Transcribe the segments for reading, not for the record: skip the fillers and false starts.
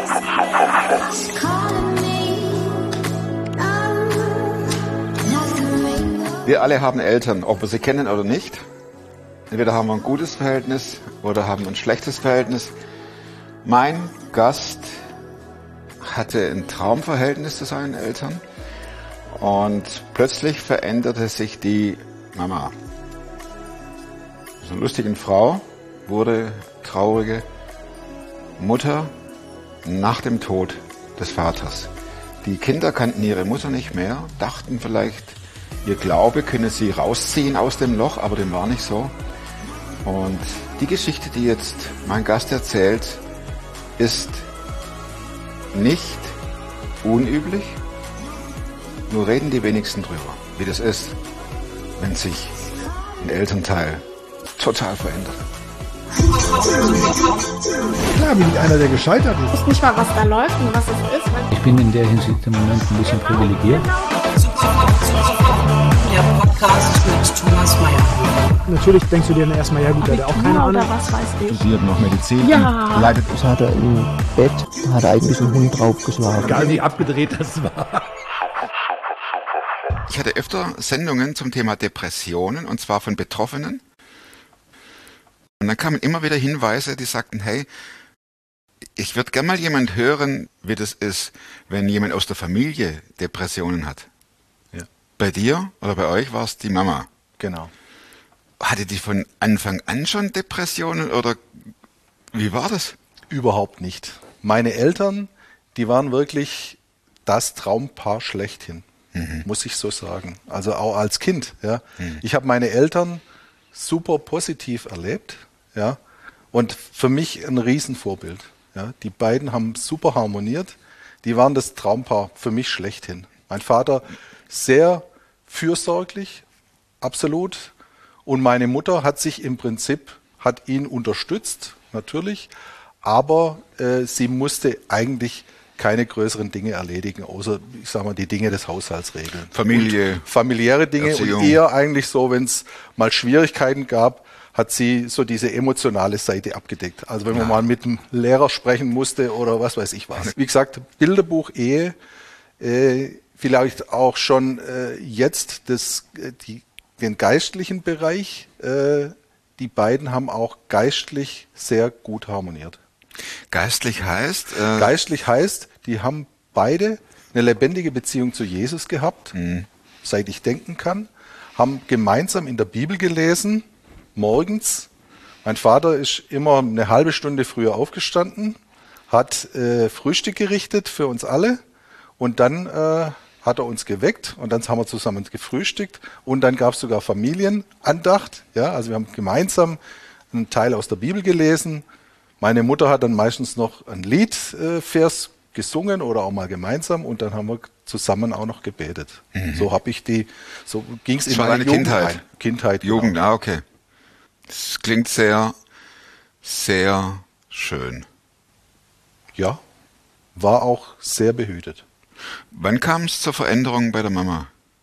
Wir alle haben Eltern, ob wir sie kennen oder nicht. Entweder haben wir ein gutes Verhältnis oder haben ein schlechtes Verhältnis. Mein Gast hatte ein Traumverhältnis zu seinen Eltern und plötzlich veränderte sich die Mama. So eine lustige Frau wurde traurige Mutter nach dem Tod des Vaters. Die Kinder kannten ihre Mutter nicht mehr, dachten vielleicht, ihr Glaube könne sie rausziehen aus dem Loch, aber dem war nicht so. Und die Geschichte, die jetzt mein Gast erzählt, ist nicht unüblich, nur reden die wenigsten drüber, wie das ist, wenn sich ein Elternteil total verändert. Klar bin ich einer, der gescheitert ist. Ich weiß nicht mal, was da läuft und was es ist. Ich bin in der Hinsicht im Moment ein bisschen privilegiert. Der Podcast mit Thomas Mayer. Natürlich denkst du dir dann erstmal, ja gut, der hat auch keine Ahnung. Oder was weiß ich. Studiert noch Medizin. Ja. Leidet. Das hat er im Bett, hat er eigentlich einen Hund draufgeschlagen. Egal wie abgedreht das war. Ich hatte öfter Sendungen zum Thema Depressionen, und zwar von Betroffenen. Und dann kamen immer wieder Hinweise, die sagten, hey, ich würde gerne mal jemand hören, wie das ist, wenn jemand aus der Familie Depressionen hat. Ja. Bei dir oder bei euch war es die Mama. Genau. Hatte die von Anfang an schon Depressionen oder wie war das? Überhaupt nicht. Meine Eltern, die waren wirklich das Traumpaar schlechthin, muss ich so sagen. Also auch als Kind. Ja. Ich habe meine Eltern super positiv erlebt, ja, und für mich ein Riesenvorbild. Ja. Die beiden haben super harmoniert. Die waren das Traumpaar für mich schlechthin. Mein Vater sehr fürsorglich, absolut. Und meine Mutter hat sich im Prinzip, hat ihn unterstützt, natürlich, aber sie musste eigentlich keine größeren Dinge erledigen, außer, ich sag mal, die Dinge des Haushalts regeln. Familie. Und familiäre Dinge Erziehung. Und eher eigentlich so, wenn es mal Schwierigkeiten gab, hat sie so diese emotionale Seite abgedeckt. Also wenn man mal mit einem Lehrer sprechen musste oder was weiß ich was. Wie gesagt, Bilderbuch Ehe, vielleicht auch schon jetzt den geistlichen Bereich. Die beiden haben auch geistlich sehr gut harmoniert. Geistlich heißt? Geistlich heißt, die haben beide eine lebendige Beziehung zu Jesus gehabt, seit ich denken kann, haben gemeinsam in der Bibel gelesen, morgens. Mein Vater ist immer eine halbe Stunde früher aufgestanden, hat Frühstück gerichtet für uns alle und dann hat er uns geweckt und dann haben wir zusammen gefrühstückt und dann gab es sogar Familienandacht. Ja, also wir haben gemeinsam einen Teil aus der Bibel gelesen. Meine Mutter hat dann meistens noch ein Liedvers gesungen oder auch mal gemeinsam und dann haben wir zusammen auch noch gebetet. So habe ich so ging es in meine Kindheit. Kindheit. Jugend, genau. Okay. Das klingt sehr, sehr schön. Ja, war auch sehr behütet. Wann kam es zur Veränderung bei der Mama?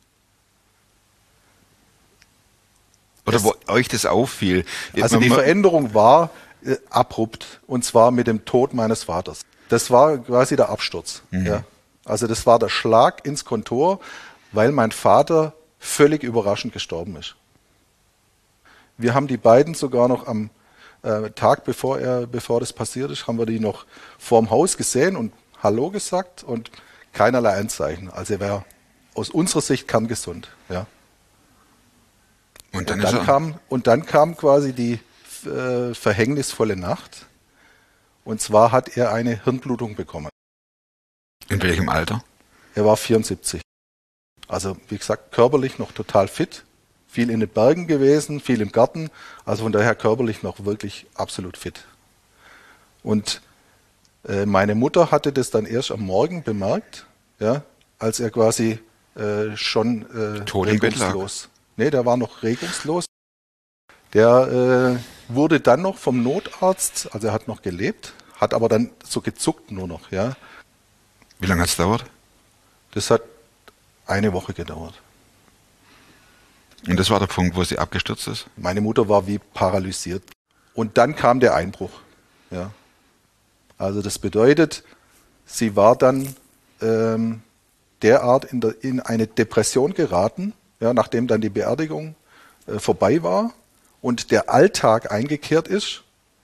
Oder wo euch das auffiel? Also die Veränderung war abrupt und zwar mit dem Tod meines Vaters. Das war quasi der Absturz. Ja. Also das war der Schlag ins Kontor, weil mein Vater völlig überraschend gestorben ist. Wir haben die beiden sogar noch am Tag, bevor das passiert ist, haben wir die noch vorm Haus gesehen und Hallo gesagt und keinerlei Anzeichen. Also er wäre aus unserer Sicht kerngesund. Ja. Und dann kam quasi die verhängnisvolle Nacht. Und zwar hat er eine Hirnblutung bekommen. In welchem Alter? Er war 74. Also wie gesagt, körperlich noch total fit. Viel in den Bergen gewesen, viel im Garten. Also von daher körperlich noch wirklich absolut fit. Und meine Mutter hatte das dann erst am Morgen bemerkt, ja, als er quasi schon regungslos. Nee, der war noch regungslos. Der wurde dann noch vom Notarzt, also er hat noch gelebt, hat aber dann so gezuckt nur noch. Ja. Wie lange hat es gedauert? Das hat eine Woche gedauert. Und das war der Punkt, wo sie abgestürzt ist? Meine Mutter war wie paralysiert. Und dann kam der Einbruch. Ja. Also das bedeutet, sie war dann derart in eine Depression geraten, ja, nachdem dann die Beerdigung vorbei war und der Alltag eingekehrt ist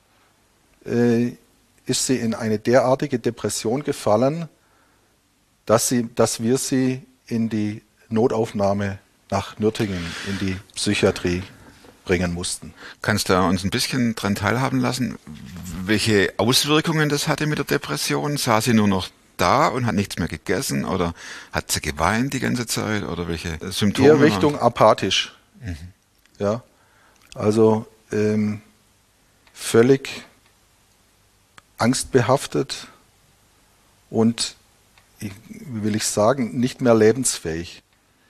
sie in eine derartige Depression gefallen, dass wir sie in die Notaufnahme nach Nürtingen, in die Psychiatrie bringen mussten. Kannst du uns ein bisschen daran teilhaben lassen, welche Auswirkungen das hatte mit der Depression? Saß sie nur noch da und hat nichts mehr gegessen oder hat sie geweint die ganze Zeit oder welche Symptome? Eher Richtung apathisch. Ja, also völlig angstbehaftet und, wie will ich sagen, nicht mehr lebensfähig.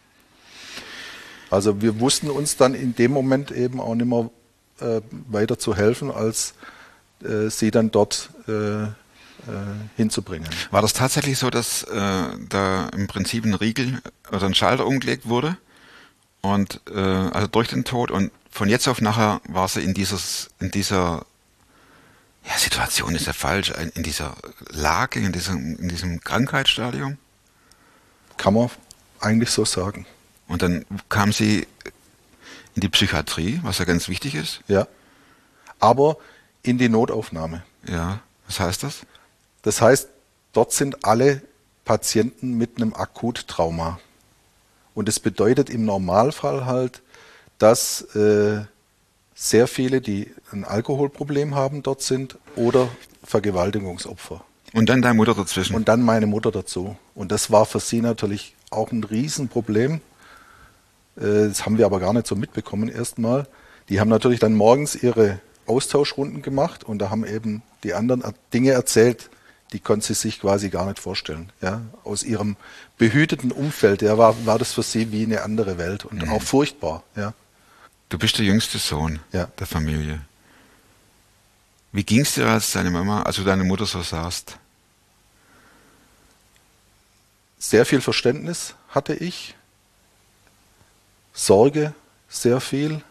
Also wir wussten uns dann in dem Moment eben auch nicht mehr weiter zu helfen, als sie dann dort hinzubringen. War das tatsächlich so, dass da im Prinzip ein Riegel oder ein Schalter umgelegt wurde und also durch den Tod und von jetzt auf nachher war sie in dieser ja, Situation ist ja falsch, in dieser Lage, in diesem Krankheitsstadium? Kann man eigentlich so sagen. Und dann kam sie in die Psychiatrie, was ja ganz wichtig ist. Ja, aber in die Notaufnahme. Ja, was heißt das? Das heißt, dort sind alle Patienten mit einem Akuttrauma. Und es bedeutet im Normalfall halt, dass sehr viele, die ein Alkoholproblem haben, dort sind oder Vergewaltigungsopfer. Und dann deine Mutter dazwischen. Und dann meine Mutter dazu. Und das war für sie natürlich auch ein Riesenproblem. Das haben wir aber gar nicht so mitbekommen erstmal. Die haben natürlich dann morgens ihre Austauschrunden gemacht und da haben eben die anderen Dinge erzählt, die konnte sie sich quasi gar nicht vorstellen. Ja? Aus ihrem behüteten Umfeld war das für sie wie eine andere Welt und auch furchtbar. Ja? Du bist der jüngste Sohn der Familie. Wie ging es dir, als deine Mutter so saßt? Sehr viel Verständnis hatte ich, Sorge sehr viel,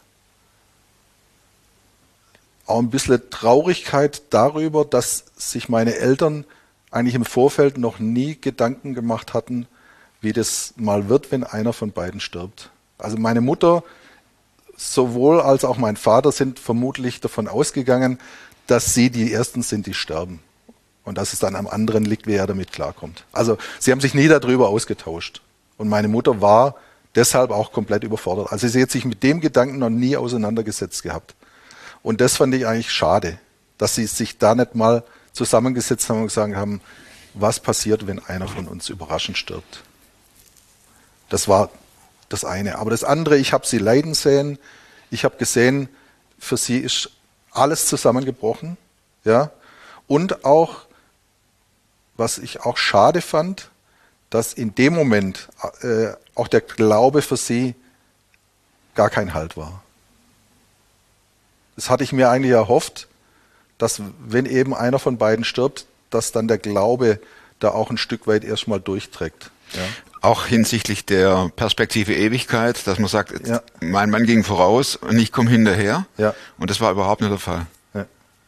auch ein bisschen Traurigkeit darüber, dass sich meine Eltern eigentlich im Vorfeld noch nie Gedanken gemacht hatten, wie das mal wird, wenn einer von beiden stirbt. Also meine Mutter sowohl als auch mein Vater sind vermutlich davon ausgegangen, dass sie die Ersten sind, die sterben. Und dass es dann am anderen liegt, wer damit klarkommt. Also sie haben sich nie darüber ausgetauscht. Und meine Mutter war deshalb auch komplett überfordert. Also sie hat sich mit dem Gedanken noch nie auseinandergesetzt gehabt. Und das fand ich eigentlich schade, dass sie sich da nicht mal zusammengesetzt haben und gesagt haben, was passiert, wenn einer von uns überraschend stirbt. Das war das eine. Aber das andere, ich habe sie leiden sehen. Ich habe gesehen, für sie ist alles zusammengebrochen. Ja? Und auch, was ich auch schade fand, dass in dem Moment auch der Glaube für sie gar kein Halt war. Das hatte ich mir eigentlich erhofft, dass wenn eben einer von beiden stirbt, dass dann der Glaube da auch ein Stück weit erstmal durchträgt. Ja? Auch hinsichtlich der Perspektive Ewigkeit, dass man sagt, mein Mann ging voraus und ich komme hinterher. Ja. Und das war überhaupt nicht der Fall. Ja.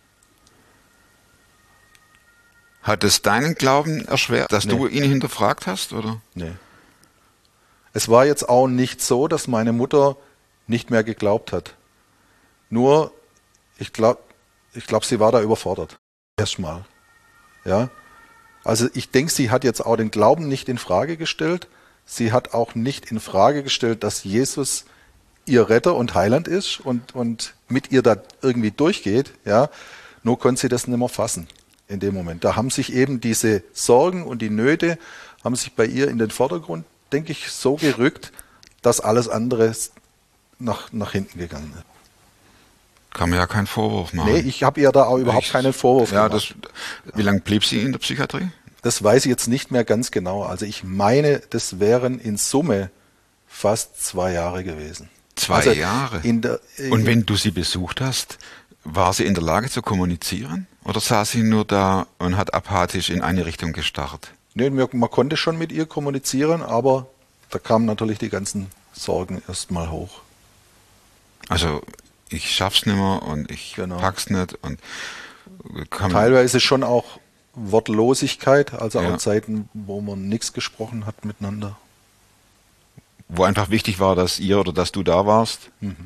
Hat es deinen Glauben erschwert, dass du ihn hinterfragt hast, oder? Nee. Es war jetzt auch nicht so, dass meine Mutter nicht mehr geglaubt hat. Nur, ich glaube, sie war da überfordert. Erstmal. Ja. Also ich denke, sie hat jetzt auch den Glauben nicht in Frage gestellt. Sie hat auch nicht in Frage gestellt, dass Jesus ihr Retter und Heiland ist und mit ihr da irgendwie durchgeht. Ja. Nur konnte sie das nicht mehr fassen in dem Moment. Da haben sich eben diese Sorgen und die Nöte haben sich bei ihr in den Vordergrund, denke ich, so gerückt, dass alles andere nach hinten gegangen ist. Kann man ja keinen Vorwurf machen. Nee, ich habe ihr da auch überhaupt keinen Vorwurf gemacht. Wie lange blieb sie in der Psychiatrie? Das weiß ich jetzt nicht mehr ganz genau. Also ich meine, das wären in Summe fast 2 Jahre gewesen. 2 Jahre? Und wenn du sie besucht hast, war sie in der Lage zu kommunizieren? Oder saß sie nur da und hat apathisch in eine Richtung gestarrt? Nee, man konnte schon mit ihr kommunizieren, aber da kamen natürlich die ganzen Sorgen erstmal hoch. Also ich schaff's nicht mehr und ich pack's nicht und teilweise schon auch Wortlosigkeit, also Ja. auch Zeiten, wo man nichts gesprochen hat miteinander. Wo einfach wichtig war, dass ihr oder dass du da warst.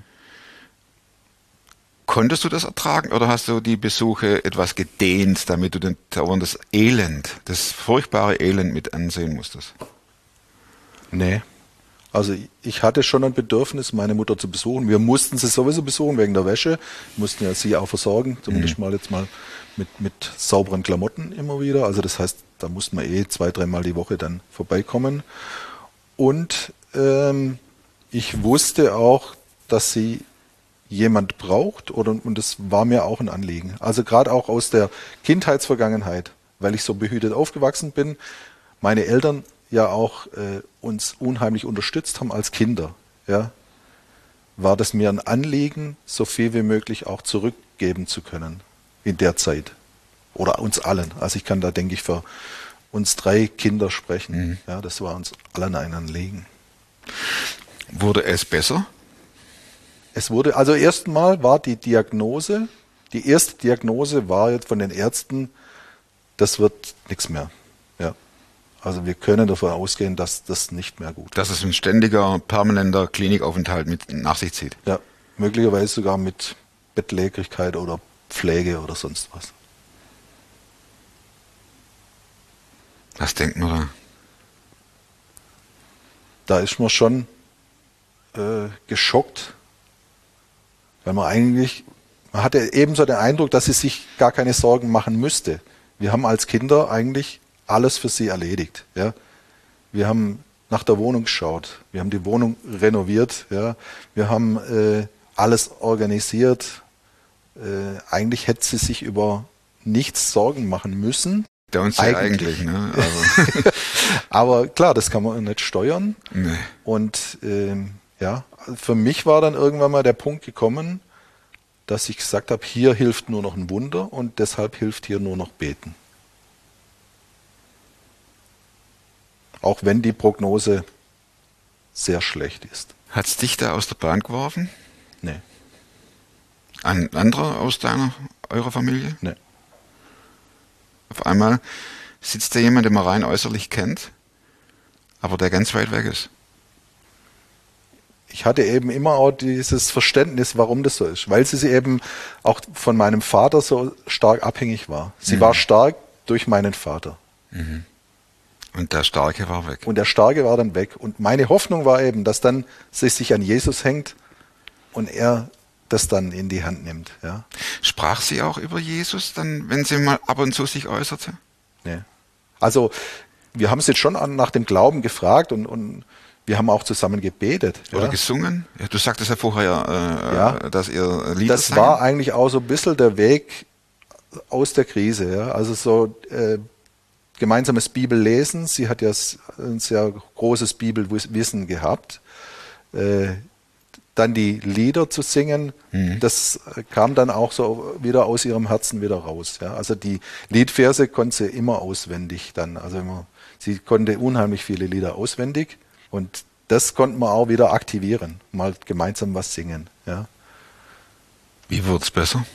Konntest du das ertragen oder hast du die Besuche etwas gedehnt, damit du das Elend, das furchtbare Elend mit ansehen musstest? Nee. Also ich hatte schon ein Bedürfnis, meine Mutter zu besuchen. Wir mussten sie sowieso besuchen wegen der Wäsche. Wir mussten ja sie auch versorgen, zumindest mal jetzt mal mit sauberen Klamotten immer wieder. Also das heißt, da mussten wir 2-3 Mal die Woche dann vorbeikommen. Und ich wusste auch, dass sie jemand braucht und das war mir auch ein Anliegen. Also gerade auch aus der Kindheitsvergangenheit, weil ich so behütet aufgewachsen bin, meine Eltern ja auch uns unheimlich unterstützt haben als Kinder, ja, war das mir ein Anliegen, so viel wie möglich auch zurückgeben zu können in der Zeit. Oder uns allen. Also ich kann da, denke ich, für uns 3 Kinder sprechen. Ja, das war uns allen ein Anliegen. Wurde es besser? Es wurde, also erstmal war die erste Diagnose war jetzt von den Ärzten, das wird nichts mehr. Ja. Also wir können davon ausgehen, dass das nicht mehr gut Dass es ein ständiger, permanenter Klinikaufenthalt mit nach sich zieht. Ja, möglicherweise sogar mit Bettlägerigkeit oder Pflege oder sonst was. Was denkt man da? Da ist man schon geschockt, weil man hatte ebenso den Eindruck, dass sie sich gar keine Sorgen machen müsste. Wir haben als Kinder eigentlich alles für sie erledigt. Ja. Wir haben nach der Wohnung geschaut, wir haben die Wohnung renoviert, ja. Wir haben alles organisiert. Eigentlich hätte sie sich über nichts Sorgen machen müssen. Der uns ja eigentlich, ne? Also. Aber klar, das kann man nicht steuern. Nee. Und ja, für mich war dann irgendwann mal der Punkt gekommen, dass ich gesagt habe, hier hilft nur noch ein Wunder und deshalb hilft hier nur noch Beten. Auch wenn die Prognose sehr schlecht ist. Hat's dich da aus der Bahn geworfen? Nee, Ein anderer aus eurer Familie? nee. Auf einmal sitzt da jemand, den man rein äußerlich kennt, aber der ganz weit weg ist. Ich hatte eben immer auch dieses Verständnis, warum das so ist, weil sie eben auch von meinem Vater so stark abhängig war. Sie war stark durch meinen Vater. Und der Starke war weg. Und der Starke war dann weg. Und meine Hoffnung war eben, dass dann sie sich an Jesus hängt und er das dann in die Hand nimmt. Ja. Sprach sie auch über Jesus, dann, wenn sie mal ab und zu sich äußerte? Nee. Also wir haben sie jetzt schon nach dem Glauben gefragt und wir haben auch zusammen gebetet. Oder ja. gesungen? Ja, du sagtest ja vorher, dass ihr Lieder Das sangen. war eigentlich auch so ein bisschen der Weg aus der Krise. Ja. Also so gemeinsames Bibellesen. Sie hat ja ein sehr großes Bibelwissen gehabt. Dann die Lieder zu singen, das kam dann auch so wieder aus ihrem Herzen wieder raus. Ja. Also die Liedverse konnte sie immer auswendig dann. Also sie konnte unheimlich viele Lieder auswendig und das konnten wir auch wieder aktivieren, mal gemeinsam was singen. Ja. Wie wird's besser?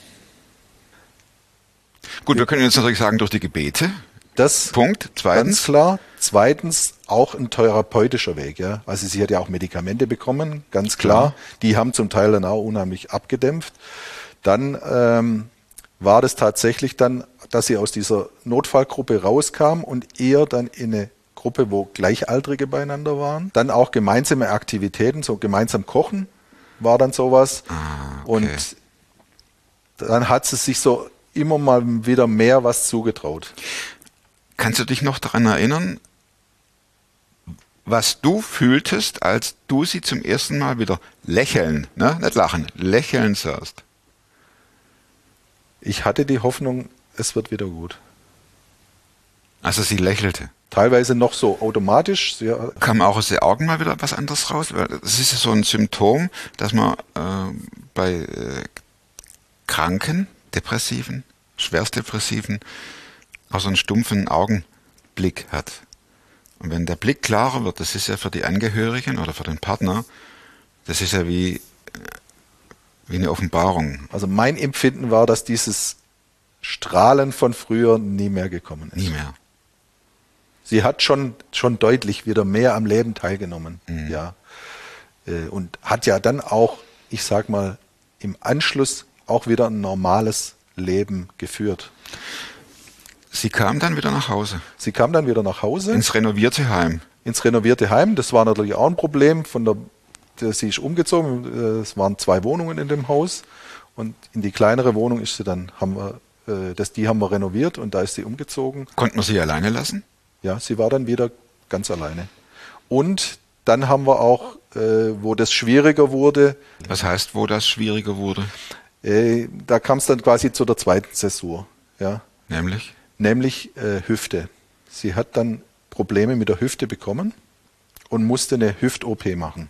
Gut, wir können jetzt natürlich sagen, durch die Gebete. Das Punkt. ganz Zweitens. klar. Zweitens auch ein therapeutischer Weg. Ja. Also sie hat ja auch Medikamente bekommen, ganz klar. Die haben zum Teil dann auch unheimlich abgedämpft. Dann war das tatsächlich dann, dass sie aus dieser Notfallgruppe rauskam und eher dann in eine Gruppe, wo Gleichaltrige beieinander waren. Dann auch gemeinsame Aktivitäten, so gemeinsam kochen war dann sowas. Okay. Und dann hat sie sich so immer mal wieder mehr was zugetraut. Kannst du dich noch daran erinnern, was du fühltest, als du sie zum ersten Mal wieder lächeln, ne? Nicht lachen, lächeln sahst? Ich hatte die Hoffnung, es wird wieder gut. Also sie lächelte. Teilweise noch so automatisch. Kam auch aus den Augen mal wieder was anderes raus? Weil das ist ja so ein Symptom, dass man bei Kranken, Depressiven, Schwerstdepressiven auch so einen stumpfen Augenblick hat. Und wenn der Blick klarer wird, das ist ja für die Angehörigen oder für den Partner, das ist ja wie eine Offenbarung. Also mein Empfinden war, dass dieses Strahlen von früher nie mehr gekommen ist. Nie mehr. Sie hat schon deutlich wieder mehr am Leben teilgenommen. Ja. Und hat ja dann auch, ich sag mal, im Anschluss auch wieder ein normales Leben geführt. Sie kam dann wieder nach Hause. Sie kam dann wieder nach Hause. Ins renovierte Heim. Ins renovierte Heim. Das war natürlich auch ein Problem. Sie ist umgezogen. Es waren 2 Wohnungen in dem Haus. Und in die kleinere Wohnung ist sie dann, die haben wir renoviert und da ist sie umgezogen. Konnten wir sie alleine lassen? Ja, sie war dann wieder ganz alleine. Und dann haben wir auch, wo das schwieriger wurde. Was heißt, wo das schwieriger wurde? Da kam es dann quasi zu der zweiten Zäsur. Ja. Nämlich Hüfte. Sie hat dann Probleme mit der Hüfte bekommen und musste eine Hüft-OP machen.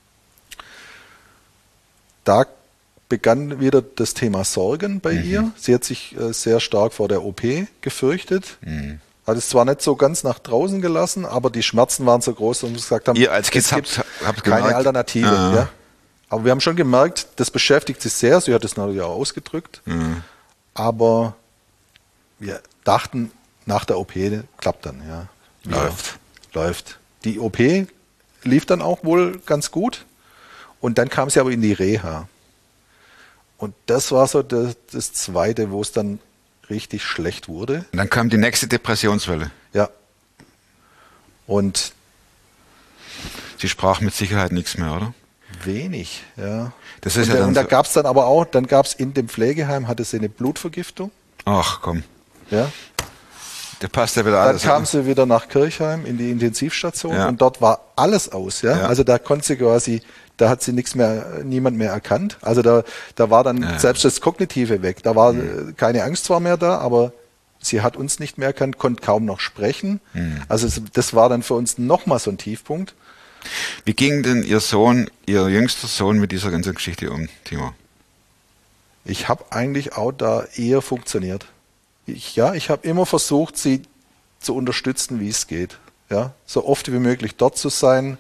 Da begann wieder das Thema Sorgen bei ihr. Sie hat sich sehr stark vor der OP gefürchtet. Hat es zwar nicht so ganz nach draußen gelassen, aber die Schmerzen waren so groß, dass wir gesagt haben, ihr als es Kids gibt keine Alternative. Ja. Aber wir haben schon gemerkt, das beschäftigt sie sehr. Sie hat es natürlich auch ausgedrückt. Aber wir dachten, nach der OP klappt dann. Ja. Läuft. Die OP lief dann auch wohl ganz gut. Und dann kam sie aber in die Reha. Und das war so das Zweite, wo es dann richtig schlecht wurde. Und dann kam die nächste Depressionswelle. Ja. Und sie sprach mit Sicherheit nichts mehr, oder? Wenig, ja. Das ist und da gab es dann aber auch, dann gab es in dem Pflegeheim, hatte sie eine Blutvergiftung. Ach komm. Ja. Der passt ja wieder alles. Dann kam sie wieder nach Kirchheim in die Intensivstation und dort war alles aus, ja. Also da konnte sie quasi, da hat sie niemand mehr erkannt. Also da war dann selbst das Kognitive weg. Da war keine Angst zwar mehr da, aber sie hat uns nicht mehr erkannt, konnte kaum noch sprechen. Also das war dann für uns nochmal so ein Tiefpunkt. Wie ging denn Ihr jüngster Sohn mit dieser ganzen Geschichte um, Timo? Ich habe eigentlich auch da eher funktioniert. Ich habe immer versucht, sie zu unterstützen, wie es geht. Ja, so oft wie möglich dort zu sein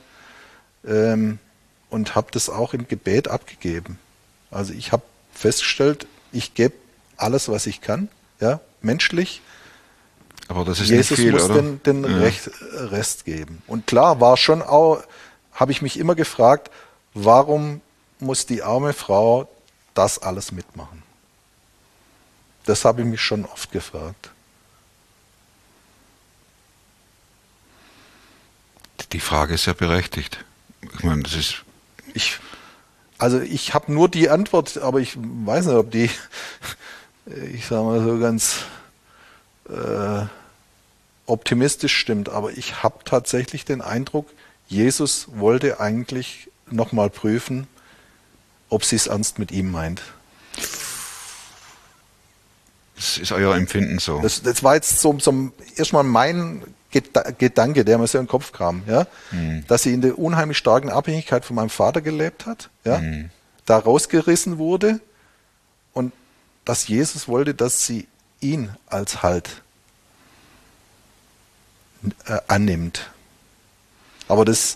und habe das auch im Gebet abgegeben. Also ich habe festgestellt, ich gebe alles, was ich kann, ja, menschlich. Aber das ist Jesus nicht viel, muss oder? den Rest geben. Und klar war schon auch, habe ich mich immer gefragt, warum muss die arme Frau das alles mitmachen? Das habe ich mich schon oft gefragt. Die Frage ist ja berechtigt. Ich meine, das ist... Ich habe nur die Antwort, aber ich weiß nicht, ob die, ich sage mal so ganz optimistisch stimmt. Aber ich habe tatsächlich den Eindruck, Jesus wollte eigentlich nochmal prüfen, ob sie es ernst mit ihm meint. Das ist euer Empfinden so. Das war jetzt so erstmal mein Gedanke, der mir so in den Kopf kam, ja? Dass sie in der unheimlich starken Abhängigkeit von meinem Vater gelebt hat, ja? Da rausgerissen wurde und dass Jesus wollte, dass sie ihn als Halt annimmt. Aber das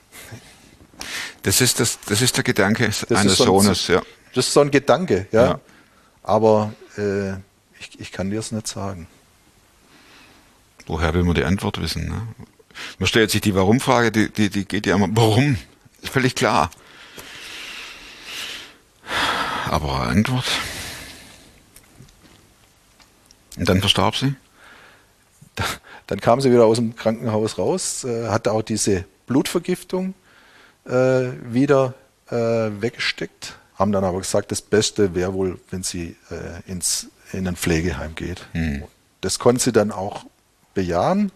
ist der Gedanke eines Sohnes, ja. Das ist so ein Gedanke, ja. Aber ich kann dir es nicht sagen. Woher will man die Antwort wissen? Ne? Man stellt sich die Warum-Frage, die geht ja immer, warum? Ist völlig klar. Aber Antwort? Und dann verstarb sie? Dann kam sie wieder aus dem Krankenhaus raus, hatte auch diese Blutvergiftung wieder weggesteckt, haben dann aber gesagt, das Beste wäre wohl, wenn sie in ein Pflegeheim geht. Das konnte sie dann auch bejahen,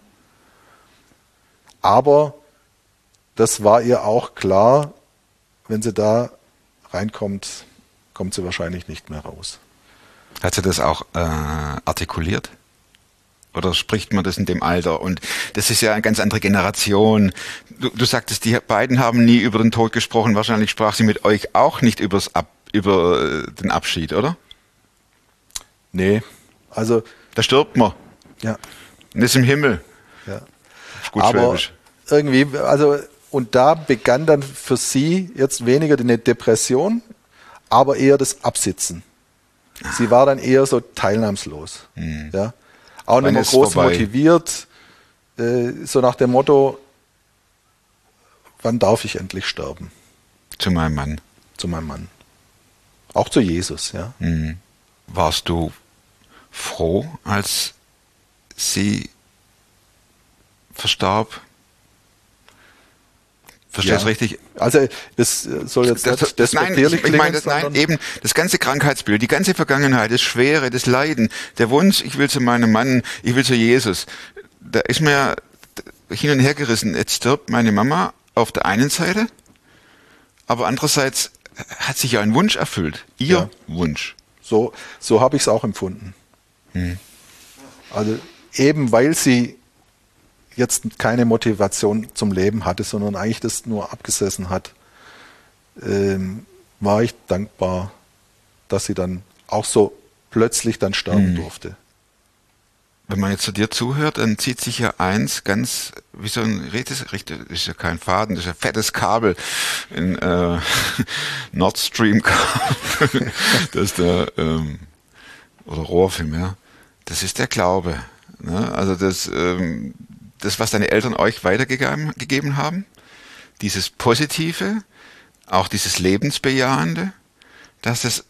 aber das war ihr auch klar, wenn sie da reinkommt, kommt sie wahrscheinlich nicht mehr raus. Hat sie das auch artikuliert? Oder spricht man das in dem Alter? Und das ist ja eine ganz andere Generation. Du sagtest, die beiden haben nie über den Tod gesprochen. Wahrscheinlich sprach sie mit euch auch nicht über den Abschied, oder? Nee, also... Da stirbt man. Ja. Und ist im Himmel. Ja. Gut aber schwäbisch. Irgendwie, und da begann dann für sie jetzt weniger eine Depression, aber eher das Absitzen. Sie war dann eher so teilnahmslos. Ja? Auch nicht Wann mehr ist groß vorbei? motiviert, so nach dem Motto, wann darf ich endlich sterben? Zu meinem Mann. Zu meinem Mann. Auch zu Jesus, ja. Warst du froh, als sie verstarb? Verstehst du Ja. richtig? Also das soll jetzt nicht Nein, despektierlich ich meine, klingen, nein, eben das ganze Krankheitsbild, die ganze Vergangenheit, das Schwere, das Leiden, der Wunsch, ich will zu meinem Mann, ich will zu Jesus. Da ist mir hin und her gerissen. Jetzt stirbt meine Mama auf der einen Seite, aber andererseits hat sich ja ein Wunsch erfüllt. Ihr Wunsch. So habe ich es auch empfunden. Also eben weil sie jetzt keine Motivation zum Leben hatte, sondern eigentlich das nur abgesessen hat, war ich dankbar, dass sie dann auch so plötzlich dann sterben durfte. Wenn man jetzt zu dir zuhört, dann zieht sich ja eins ganz, wie so ein das ist ja kein Faden, das ist ja fettes Kabel, ein Nord Stream Kabel, das ist der, oder Rohrfilm, ja. Das ist der Glaube. Ne? Also das, was deine Eltern euch weitergegeben haben, dieses Positive, auch dieses Lebensbejahende, dass es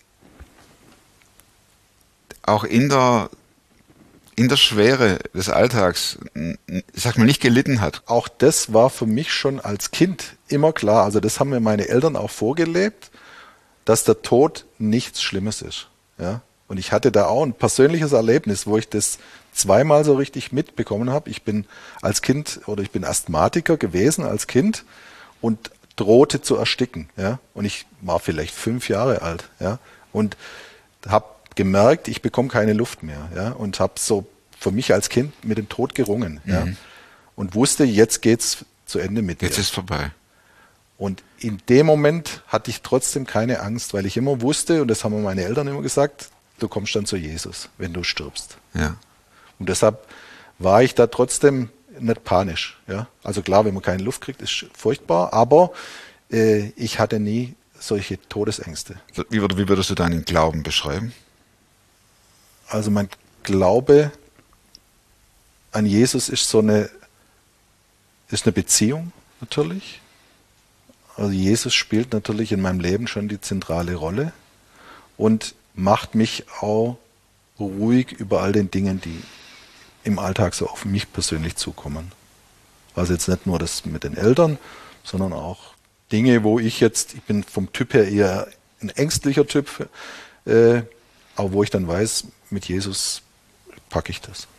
auch in der Schwere des Alltags, sag mal, nicht gelitten hat. Auch das war für mich schon als Kind immer klar. Also das haben mir meine Eltern auch vorgelebt, dass der Tod nichts Schlimmes ist. Ja? Und ich hatte da auch ein persönliches Erlebnis, wo ich das zweimal so richtig mitbekommen habe. Ich bin Asthmatiker gewesen als Kind und drohte zu ersticken. Ja? Und ich war vielleicht 5 Jahre alt. Ja? Und habe gemerkt, ich bekomme keine Luft mehr. Ja? Und habe so für mich als Kind mit dem Tod gerungen. Ja? Und wusste, jetzt geht's zu Ende mit Jetzt dir. ist vorbei. Und in dem Moment hatte ich trotzdem keine Angst, weil ich immer wusste, und das haben mir meine Eltern immer gesagt, du kommst dann zu Jesus, wenn du stirbst. Ja. Und deshalb war ich da trotzdem nicht panisch. Ja? Also klar, wenn man keine Luft kriegt, ist furchtbar, aber ich hatte nie solche Todesängste. Wie würdest du deinen Glauben beschreiben? Also mein Glaube an Jesus ist eine Beziehung natürlich. Also Jesus spielt natürlich in meinem Leben schon die zentrale Rolle und macht mich auch ruhig über all den Dingen, die im Alltag so auf mich persönlich zukommen. Also jetzt nicht nur das mit den Eltern, sondern auch Dinge, ich bin vom Typ her eher ein ängstlicher Typ, aber wo ich dann weiß, mit Jesus packe ich das.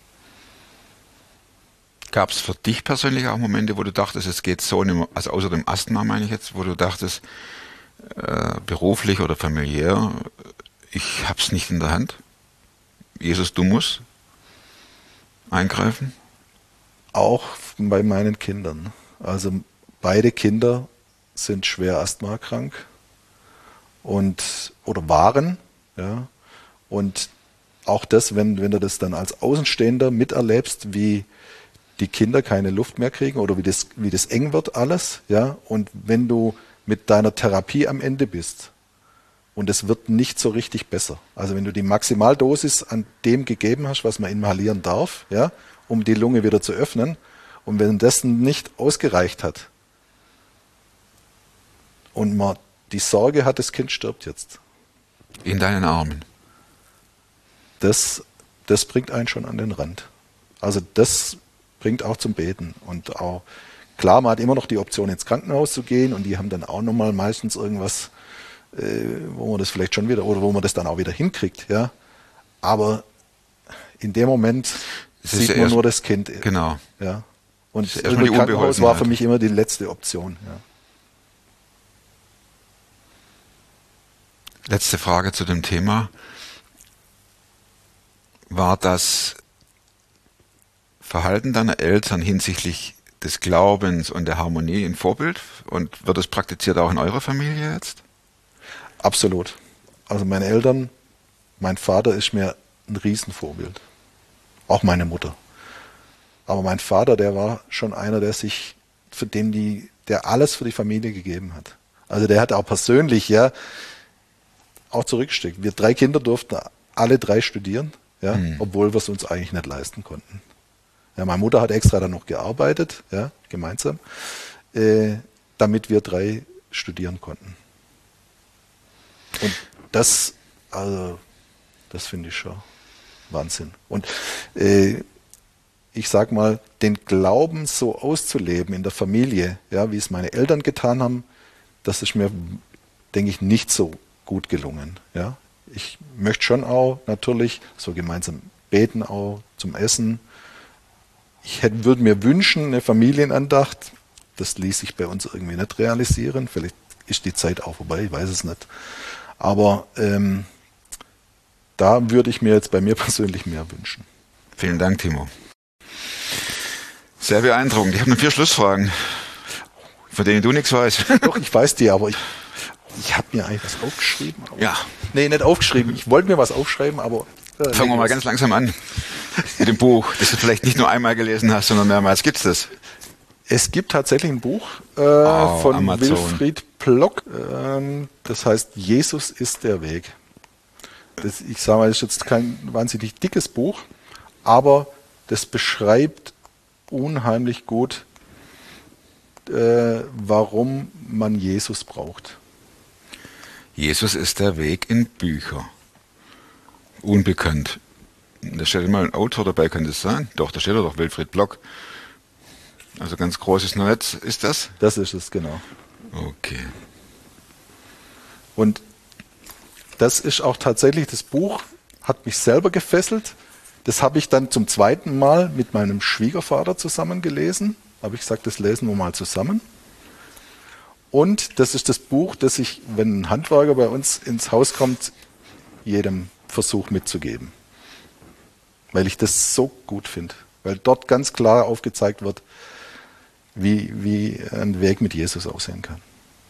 Gab es für dich persönlich auch Momente, wo du dachtest, es geht so, also außer dem Asthma meine ich jetzt, wo du dachtest, beruflich oder familiär, ich hab's nicht in der Hand? Jesus, du musst eingreifen? Auch bei meinen Kindern. Also beide Kinder sind schwer asthmakrank oder waren, ja. Und auch das, wenn du das dann als Außenstehender miterlebst, wie die Kinder keine Luft mehr kriegen oder wie das eng wird alles, ja. Und wenn du mit deiner Therapie am Ende bist und es wird nicht so richtig besser. Also wenn du die Maximaldosis an dem gegeben hast, was man inhalieren darf, ja, um die Lunge wieder zu öffnen, und wenn das nicht ausgereicht hat und man die Sorge hat, das Kind stirbt jetzt. In deinen Armen. Das bringt einen schon an den Rand. Also das bringt auch zum Beten. Und auch, klar, man hat immer noch die Option, ins Krankenhaus zu gehen, und die haben dann auch nochmal meistens irgendwas, wo man das vielleicht schon wieder, oder wo man das dann auch wieder hinkriegt, ja. Aber in dem Moment sieht man nur das Kind. Genau. Ja. Und das Krankenhaus war für mich immer die letzte Option. Ja. Letzte Frage zu dem Thema. War das Verhalten deiner Eltern hinsichtlich des Glaubens und der Harmonie ein Vorbild? Und wird es praktiziert auch in eurer Familie jetzt? Absolut. Also meine Eltern, mein Vater ist mir ein Riesenvorbild. Auch meine Mutter. Aber mein Vater, der war schon einer, der alles für die Familie gegeben hat. Also der hat auch persönlich, ja, auch zurückgesteckt. Wir 3 Kinder durften alle 3 studieren, ja, obwohl wir es uns eigentlich nicht leisten konnten. Ja, meine Mutter hat extra dann noch gearbeitet, ja, gemeinsam, damit wir 3 studieren konnten. Und das finde ich schon Wahnsinn. Und ich sag mal, den Glauben so auszuleben in der Familie, ja, wie es meine Eltern getan haben, das ist mir, denke ich, nicht so gut gelungen. Ja. Ich möchte schon auch natürlich so gemeinsam beten, auch zum Essen. Ich würde mir wünschen, eine Familienandacht. Das ließ sich bei uns irgendwie nicht realisieren. Vielleicht ist die Zeit auch vorbei, ich weiß es nicht. Aber da würde ich mir jetzt bei mir persönlich mehr wünschen. Vielen Dank, Timo. Sehr beeindruckend. Ich habe noch 4 Schlussfragen, von denen du nichts weißt. Doch, ich weiß die, aber ich habe mir eigentlich was aufgeschrieben. Ja. Nee, nicht aufgeschrieben. Ich wollte mir was aufschreiben, aber... Fangen wir mal ganz langsam an mit dem Buch, das du vielleicht nicht nur einmal gelesen hast, sondern mehrmals. Gibt's das? Es gibt tatsächlich ein Buch von Amazon. Wilfried Plock. Das heißt, Jesus ist der Weg. Ich sage mal, das ist jetzt kein wahnsinnig dickes Buch, aber das beschreibt unheimlich gut, warum man Jesus braucht. Jesus ist der Weg in Bücher. Unbekannt. Da steht immer ein Autor dabei, kann das sein? Doch, da steht doch Wilfried Plock. Also ganz großes Netz ist das? Das ist es, genau. Okay. Und das ist auch tatsächlich, das Buch hat mich selber gefesselt. Das habe ich dann zum 2. Mal mit meinem Schwiegervater zusammen gelesen. Habe ich gesagt, das lesen wir mal zusammen. Und das ist das Buch, das ich, wenn ein Handwerker bei uns ins Haus kommt, jedem versuche mitzugeben. Weil ich das so gut finde. Weil dort ganz klar aufgezeigt wird, wie ein Weg mit Jesus aussehen kann.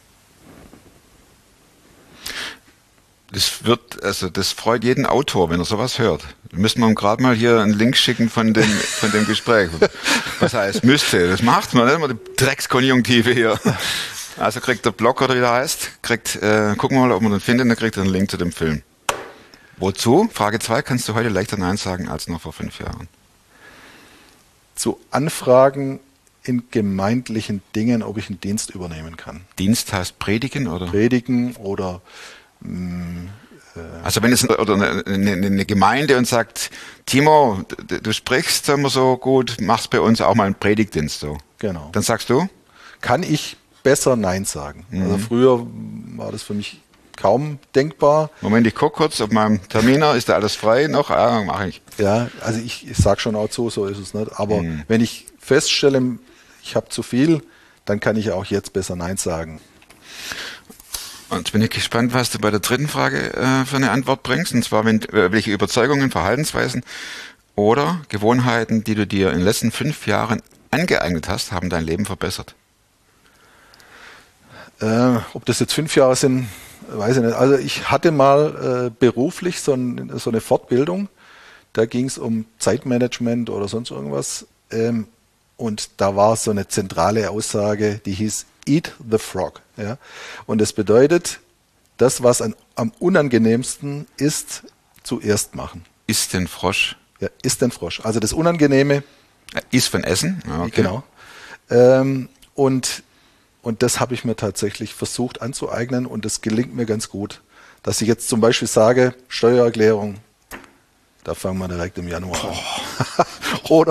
Das freut jeden Autor, wenn er sowas hört. Da müssen wir ihm gerade mal hier einen Link schicken von dem Gespräch. Was heißt müsste? Das macht man, nicht? Die Dreckskonjunktive hier. Also kriegt der Blog, oder wie der heißt, gucken wir mal, ob wir den finden, dann kriegt er einen Link zu dem Film. Wozu? Frage 2, kannst du heute leichter Nein sagen als noch vor 5 Jahren? Zu Anfragen in gemeindlichen Dingen, ob ich einen Dienst übernehmen kann. Dienst heißt predigen, oder? Predigen oder... Also wenn jetzt eine Gemeinde und sagt, Timo, du sprichst immer so gut, machst bei uns auch mal einen Predigtdienst so. Genau. Dann sagst du? Kann ich besser Nein sagen. Also früher war das für mich kaum denkbar. Moment, ich gucke kurz auf meinem Terminer, ist da alles frei noch? Ja, mache ich. Ja, also ich sage schon auch so ist es nicht. Aber wenn ich feststelle, ich habe zu viel, dann kann ich auch jetzt besser Nein sagen. Und jetzt bin ich gespannt, was du bei der 3. Frage für eine Antwort bringst. Und zwar, welche Überzeugungen, Verhaltensweisen oder Gewohnheiten, die du dir in den letzten 5 Jahren angeeignet hast, haben dein Leben verbessert? Ob das jetzt 5 Jahre sind, weiß ich nicht. Also ich hatte mal beruflich so eine Fortbildung. Da ging es um Zeitmanagement oder sonst irgendwas. Und da war so eine zentrale Aussage, die hieß Eat the Frog. Ja? Und das bedeutet, das, was am unangenehmsten ist, zuerst machen. Isst den Frosch? Ja, isst den Frosch. Also das Unangenehme. Isst von Essen? Ja, okay. Genau. Und das habe ich mir tatsächlich versucht anzueignen und das gelingt mir ganz gut. Dass ich jetzt zum Beispiel sage, Steuererklärung, da fangen wir direkt im Januar an. Oder...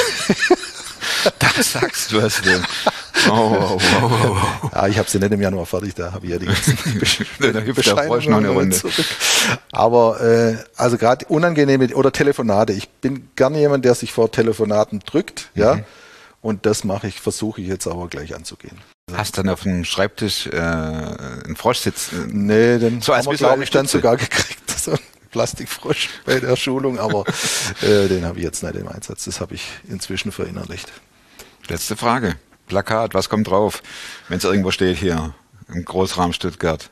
Das sagst du es denn. Oh. Ja, ich habe sie nicht im Januar fertig, da habe ich ja die ganzen Bescheinigungen zurück. Aber also gerade unangenehme oder Telefonate. Ich bin gerne jemand, der sich vor Telefonaten drückt, ja. Und das versuche ich jetzt aber gleich anzugehen. Hast du dann auf dem Schreibtisch einen Frosch sitzen? Nee, den so haben wir, glaube ich, dann sogar gekriegt. So ein Plastikfrosch bei der Schulung, aber den habe ich jetzt nicht im Einsatz. Das habe ich inzwischen verinnerlicht. Letzte Frage. Plakat, was kommt drauf, wenn es irgendwo steht hier im Großraum Stuttgart?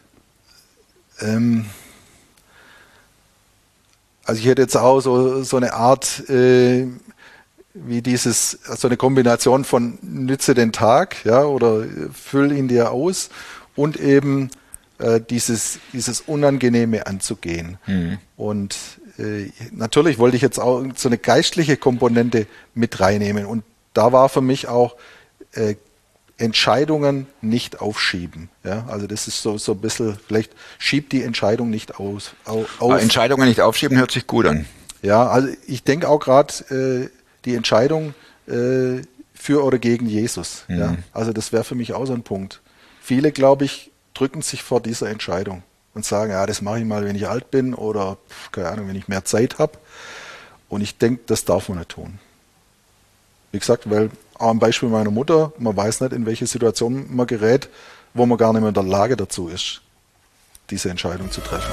Also ich hätte jetzt auch so eine Art, wie so eine Kombination von nütze den Tag, ja, oder füll ihn dir aus und eben dieses Unangenehme anzugehen. Und natürlich wollte ich jetzt auch so eine geistliche Komponente mit reinnehmen. Und da war für mich auch Entscheidungen nicht aufschieben. Ja? Also das ist so ein bisschen, vielleicht schiebt die Entscheidung nicht auf. Entscheidungen nicht aufschieben hört sich gut an. Ja, also ich denke auch gerade die Entscheidung für oder gegen Jesus. Ja? Also das wäre für mich auch so ein Punkt. Viele, glaube ich, drücken sich vor dieser Entscheidung und sagen, ja, das mache ich mal, wenn ich alt bin oder, keine Ahnung, wenn ich mehr Zeit habe. Und ich denke, das darf man nicht tun. Wie gesagt, weil auch am Beispiel meiner Mutter, man weiß nicht, in welche Situation man gerät, wo man gar nicht mehr in der Lage dazu ist, diese Entscheidung zu treffen.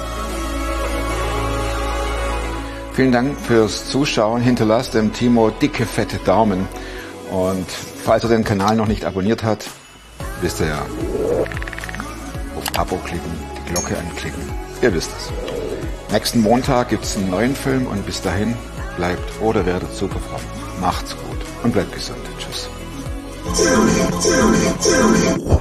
Vielen Dank fürs Zuschauen. Hinterlasst dem Timo dicke, fette Daumen. Und falls er den Kanal noch nicht abonniert hat, wisst ihr ja, auf Abo klicken, die Glocke anklicken. Ihr wisst es. Nächsten Montag gibt es einen neuen Film und bis dahin bleibt froh oder werdet super fromm. Macht's gut und bleibt gesund. Tschüss.